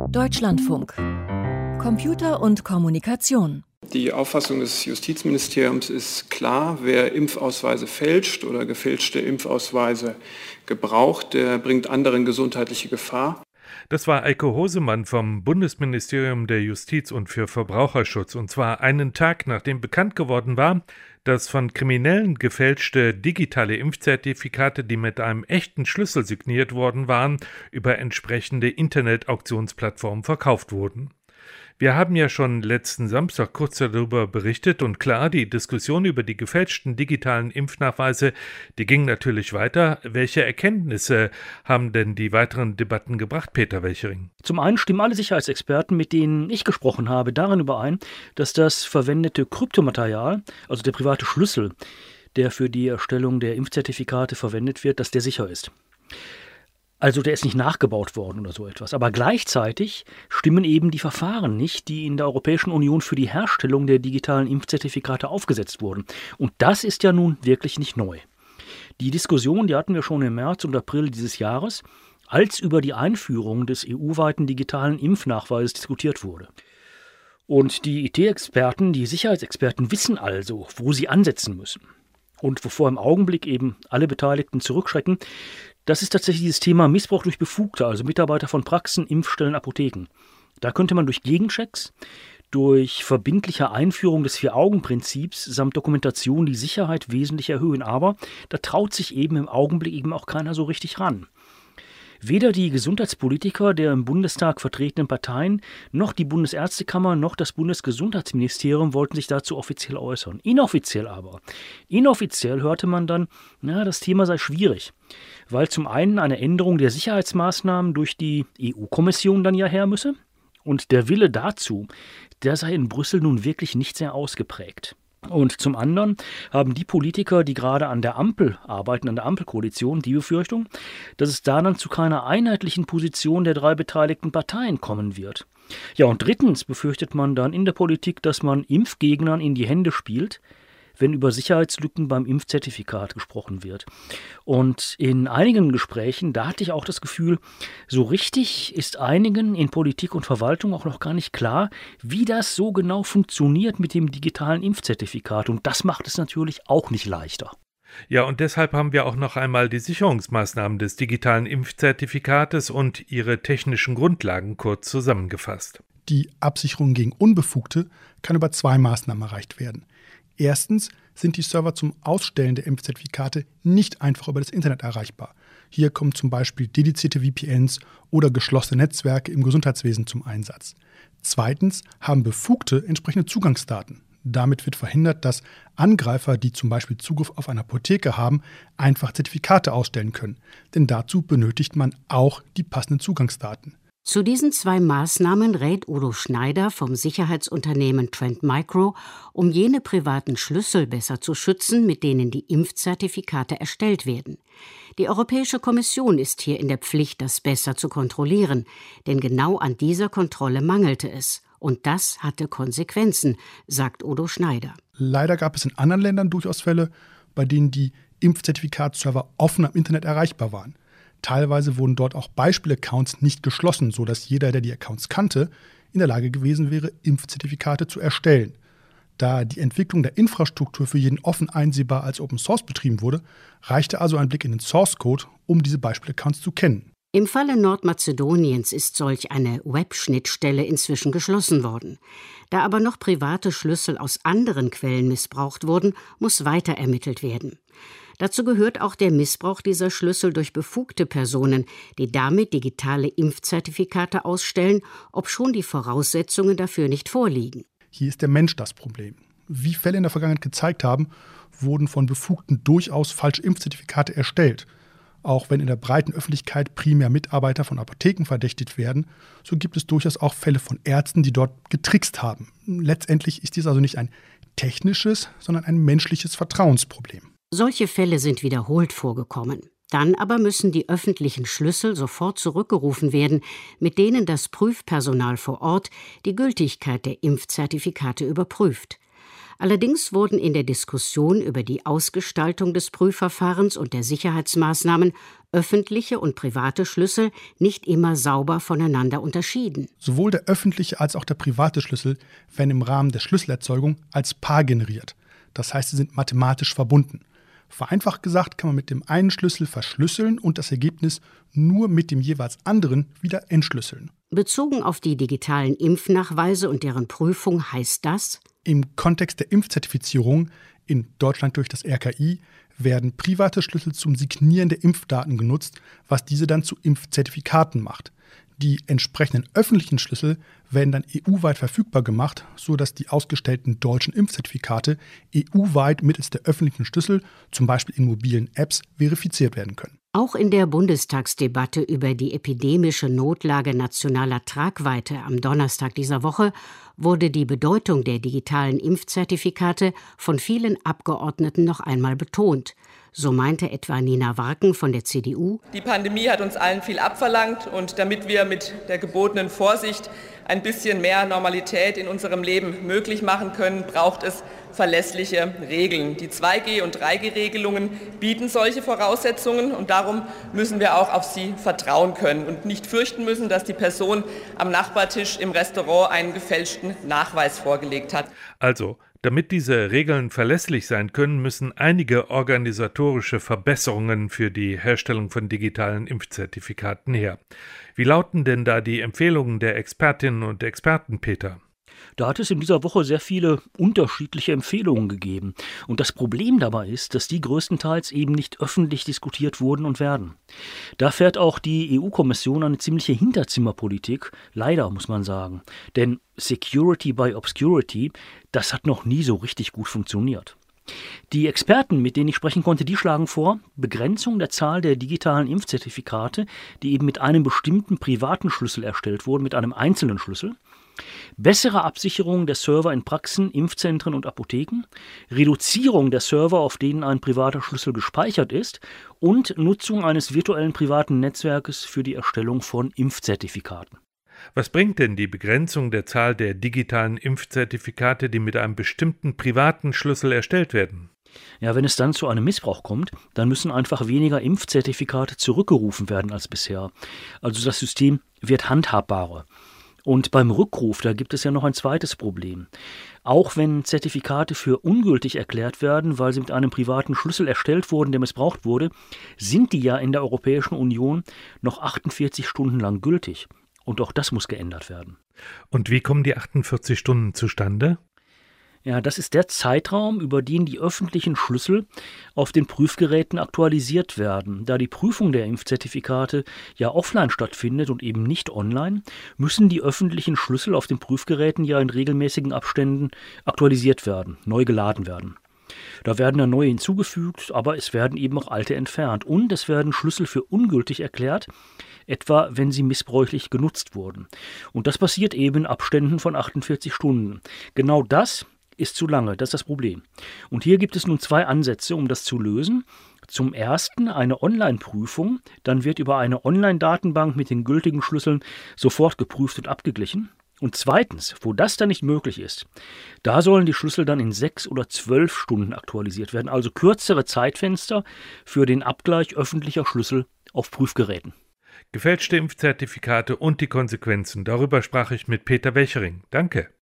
Deutschlandfunk. Computer und Kommunikation. Die Auffassung des Justizministeriums ist klar: Wer Impfausweise fälscht oder gefälschte Impfausweise gebraucht, der bringt anderen gesundheitliche Gefahr. Das war Eike Hosemann vom Bundesministerium der Justiz und für Verbraucherschutz, und zwar einen Tag, nachdem bekannt geworden war, dass von Kriminellen gefälschte digitale Impfzertifikate, die mit einem echten Schlüssel signiert worden waren, über entsprechende Internet-Auktionsplattformen verkauft wurden. Wir haben ja schon letzten Samstag kurz darüber berichtet, und klar, die Diskussion über die gefälschten digitalen Impfnachweise, die ging natürlich weiter. Welche Erkenntnisse haben denn die weiteren Debatten gebracht, Peter Welchering? Zum einen stimmen alle Sicherheitsexperten, mit denen ich gesprochen habe, darin überein, dass das verwendete Kryptomaterial, also der private Schlüssel, der für die Erstellung der Impfzertifikate verwendet wird, dass der sicher ist. Also der ist nicht nachgebaut worden oder so etwas. Aber gleichzeitig stimmen eben die Verfahren nicht, die in der Europäischen Union für die Herstellung der digitalen Impfzertifikate aufgesetzt wurden. Und das ist ja nun wirklich nicht neu. Die Diskussion, die hatten wir schon im März und April dieses Jahres, als über die Einführung des EU-weiten digitalen Impfnachweises diskutiert wurde. Und die IT-Experten, die Sicherheitsexperten wissen also, wo sie ansetzen müssen. Und wovor im Augenblick eben alle Beteiligten zurückschrecken, das ist tatsächlich dieses Thema Missbrauch durch Befugte, also Mitarbeiter von Praxen, Impfstellen, Apotheken. Da könnte man durch Gegenchecks, durch verbindliche Einführung des Vier-Augen-Prinzips samt Dokumentation die Sicherheit wesentlich erhöhen. Aber da traut sich eben im Augenblick eben auch keiner so richtig ran. Weder die Gesundheitspolitiker der im Bundestag vertretenen Parteien, noch die Bundesärztekammer, noch das Bundesgesundheitsministerium wollten sich dazu offiziell äußern. Inoffiziell hörte man dann, das Thema sei schwierig, weil zum einen eine Änderung der Sicherheitsmaßnahmen durch die EU-Kommission dann ja her müsse, und der Wille dazu, der sei in Brüssel nun wirklich nicht sehr ausgeprägt. Und zum anderen haben die Politiker, die gerade an der Ampel arbeiten, an der Ampelkoalition, die Befürchtung, dass es da dann zu keiner einheitlichen Position der drei beteiligten Parteien kommen wird. Ja, und drittens befürchtet man dann in der Politik, dass man Impfgegnern in die Hände spielt, wenn über Sicherheitslücken beim Impfzertifikat gesprochen wird. Und in einigen Gesprächen, da hatte ich auch das Gefühl, so richtig ist einigen in Politik und Verwaltung auch noch gar nicht klar, wie das so genau funktioniert mit dem digitalen Impfzertifikat. Und das macht es natürlich auch nicht leichter. Ja, und deshalb haben wir auch noch einmal die Sicherungsmaßnahmen des digitalen Impfzertifikates und ihre technischen Grundlagen kurz zusammengefasst. Die Absicherung gegen Unbefugte kann über zwei Maßnahmen erreicht werden. Erstens sind die Server zum Ausstellen der Impfzertifikate nicht einfach über das Internet erreichbar. Hier kommen zum Beispiel dedizierte VPNs oder geschlossene Netzwerke im Gesundheitswesen zum Einsatz. Zweitens haben Befugte entsprechende Zugangsdaten. Damit wird verhindert, dass Angreifer, die zum Beispiel Zugriff auf eine Apotheke haben, einfach Zertifikate ausstellen können. Denn dazu benötigt man auch die passenden Zugangsdaten. Zu diesen zwei Maßnahmen rät Udo Schneider vom Sicherheitsunternehmen Trend Micro, um jene privaten Schlüssel besser zu schützen, mit denen die Impfzertifikate erstellt werden. Die Europäische Kommission ist hier in der Pflicht, das besser zu kontrollieren, denn genau an dieser Kontrolle mangelte es. Und das hatte Konsequenzen, sagt Udo Schneider. Leider gab es in anderen Ländern durchaus Fälle, bei denen die Impfzertifikatserver offen am Internet erreichbar waren. Teilweise wurden dort auch Beispiel-Accounts nicht geschlossen, sodass jeder, der die Accounts kannte, in der Lage gewesen wäre, Impfzertifikate zu erstellen. Da die Entwicklung der Infrastruktur für jeden offen einsehbar als Open Source betrieben wurde, reichte also ein Blick in den Source Code, um diese Beispiel-Accounts zu kennen. Im Falle Nordmazedoniens ist solch eine Web-Schnittstelle inzwischen geschlossen worden. Da aber noch private Schlüssel aus anderen Quellen missbraucht wurden, muss weiter ermittelt werden. Dazu gehört auch der Missbrauch dieser Schlüssel durch befugte Personen, die damit digitale Impfzertifikate ausstellen, obschon die Voraussetzungen dafür nicht vorliegen. Hier ist der Mensch das Problem. Wie Fälle in der Vergangenheit gezeigt haben, wurden von Befugten durchaus falsche Impfzertifikate erstellt. Auch wenn in der breiten Öffentlichkeit primär Mitarbeiter von Apotheken verdächtigt werden, so gibt es durchaus auch Fälle von Ärzten, die dort getrickst haben. Letztendlich ist dies also nicht ein technisches, sondern ein menschliches Vertrauensproblem. Solche Fälle sind wiederholt vorgekommen. Dann aber müssen die öffentlichen Schlüssel sofort zurückgerufen werden, mit denen das Prüfpersonal vor Ort die Gültigkeit der Impfzertifikate überprüft. Allerdings wurden in der Diskussion über die Ausgestaltung des Prüfverfahrens und der Sicherheitsmaßnahmen öffentliche und private Schlüssel nicht immer sauber voneinander unterschieden. Sowohl der öffentliche als auch der private Schlüssel werden im Rahmen der Schlüsselerzeugung als Paar generiert. Das heißt, sie sind mathematisch verbunden. Vereinfacht gesagt kann man mit dem einen Schlüssel verschlüsseln und das Ergebnis nur mit dem jeweils anderen wieder entschlüsseln. Bezogen auf die digitalen Impfnachweise und deren Prüfung heißt das: Im Kontext der Impfzertifizierung, in Deutschland durch das RKI, werden private Schlüssel zum Signieren der Impfdaten genutzt, was diese dann zu Impfzertifikaten macht. Die entsprechenden öffentlichen Schlüssel werden dann EU-weit verfügbar gemacht, sodass die ausgestellten deutschen Impfzertifikate EU-weit mittels der öffentlichen Schlüssel, zum Beispiel in mobilen Apps, verifiziert werden können. Auch in der Bundestagsdebatte über die epidemische Notlage nationaler Tragweite am Donnerstag dieser Woche wurde die Bedeutung der digitalen Impfzertifikate von vielen Abgeordneten noch einmal betont. So meinte etwa Nina Warken von der CDU: Die Pandemie hat uns allen viel abverlangt und damit wir mit der gebotenen Vorsicht ein bisschen mehr Normalität in unserem Leben möglich machen können, braucht es verlässliche Regeln. Die 2G- und 3G-Regelungen bieten solche Voraussetzungen und darum müssen wir auch auf sie vertrauen können und nicht fürchten müssen, dass die Person am Nachbartisch im Restaurant einen gefälschten Nachweis vorgelegt hat. Also, damit diese Regeln verlässlich sein können, müssen einige organisatorische Verbesserungen für die Herstellung von digitalen Impfzertifikaten her. Wie lauten denn da die Empfehlungen der Expertinnen und Experten, Peter? Da hat es in dieser Woche sehr viele unterschiedliche Empfehlungen gegeben. Und das Problem dabei ist, dass die größtenteils eben nicht öffentlich diskutiert wurden und werden. Da fährt auch die EU-Kommission eine ziemliche Hinterzimmerpolitik, leider muss man sagen. Denn Security by Obscurity, das hat noch nie so richtig gut funktioniert. Die Experten, mit denen ich sprechen konnte, die schlagen vor, Begrenzung der Zahl der digitalen Impfzertifikate, die eben mit einem bestimmten privaten Schlüssel erstellt wurden, mit einem einzelnen Schlüssel, bessere Absicherung der Server in Praxen, Impfzentren und Apotheken, Reduzierung der Server, auf denen ein privater Schlüssel gespeichert ist und Nutzung eines virtuellen privaten Netzwerkes für die Erstellung von Impfzertifikaten. Was bringt denn die Begrenzung der Zahl der digitalen Impfzertifikate, die mit einem bestimmten privaten Schlüssel erstellt werden? Ja, wenn es dann zu einem Missbrauch kommt, dann müssen einfach weniger Impfzertifikate zurückgerufen werden als bisher. Also das System wird handhabbarer. Und beim Rückruf, da gibt es ja noch ein zweites Problem. Auch wenn Zertifikate für ungültig erklärt werden, weil sie mit einem privaten Schlüssel erstellt wurden, der missbraucht wurde, sind die ja in der Europäischen Union noch 48 Stunden lang gültig. Und auch das muss geändert werden. Und wie kommen die 48 Stunden zustande? Ja, das ist der Zeitraum, über den die öffentlichen Schlüssel auf den Prüfgeräten aktualisiert werden. Da die Prüfung der Impfzertifikate ja offline stattfindet und eben nicht online, müssen die öffentlichen Schlüssel auf den Prüfgeräten ja in regelmäßigen Abständen aktualisiert werden, neu geladen werden. Da werden dann neue hinzugefügt, aber es werden eben auch alte entfernt. Und es werden Schlüssel für ungültig erklärt, etwa wenn sie missbräuchlich genutzt wurden. Und das passiert eben in Abständen von 48 Stunden. Genau das ist zu lange, das ist das Problem. Und hier gibt es nun zwei Ansätze, um das zu lösen. Zum ersten eine Online-Prüfung, dann wird über eine Online-Datenbank mit den gültigen Schlüsseln sofort geprüft und abgeglichen. Und zweitens, wo das dann nicht möglich ist, da sollen die Schlüssel dann in 6 oder 12 Stunden aktualisiert werden, also kürzere Zeitfenster für den Abgleich öffentlicher Schlüssel auf Prüfgeräten. Gefälschte Impfzertifikate und die Konsequenzen, darüber sprach ich mit Peter Wechering. Danke.